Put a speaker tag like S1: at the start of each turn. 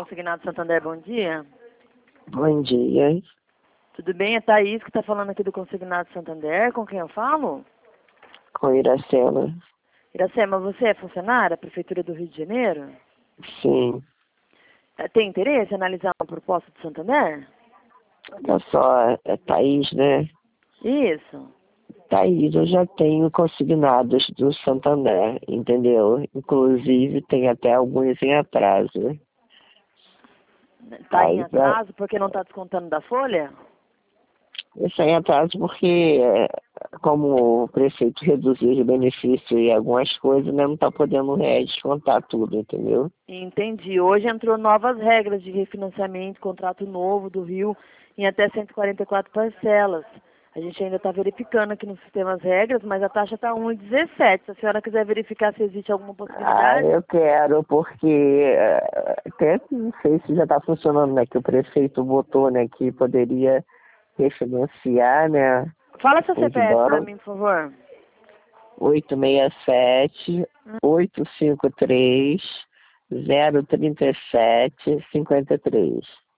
S1: Consignado Santander, bom dia.
S2: Bom dia,
S1: Tudo bem? É Thaís que está falando aqui do Consignado Santander. Com quem eu falo?
S2: com Iracema.
S1: Iracema, você é funcionária da Prefeitura do Rio de Janeiro?
S2: Sim,
S1: Tem interesse em analisar uma proposta do Santander?
S2: olha só, é Thaís, né?
S1: Isso.
S2: Thaís, eu já tenho consignados do Santander, entendeu? Inclusive, tem até alguns em atraso.
S1: Está em
S2: Aí,
S1: atraso porque não está descontando da folha?
S2: isso é em atraso porque, como o prefeito reduziu os benefícios e algumas coisas, né, não está podendo descontar tudo, entendeu?
S1: Entendi. Hoje entrou novas regras de refinanciamento, contrato novo do Rio, em até 144 parcelas. A gente ainda está verificando aqui no sistema as regras, mas a taxa está 1,17. Se a senhora quiser verificar se existe alguma possibilidade.
S2: Eu quero, porque até não sei se já está funcionando, né? Que o prefeito botou, né, que poderia refinanciar, né?
S1: Fala seu
S2: Os
S1: CPF para
S2: dólares.
S1: mim, por favor.
S2: 867 853 037 53.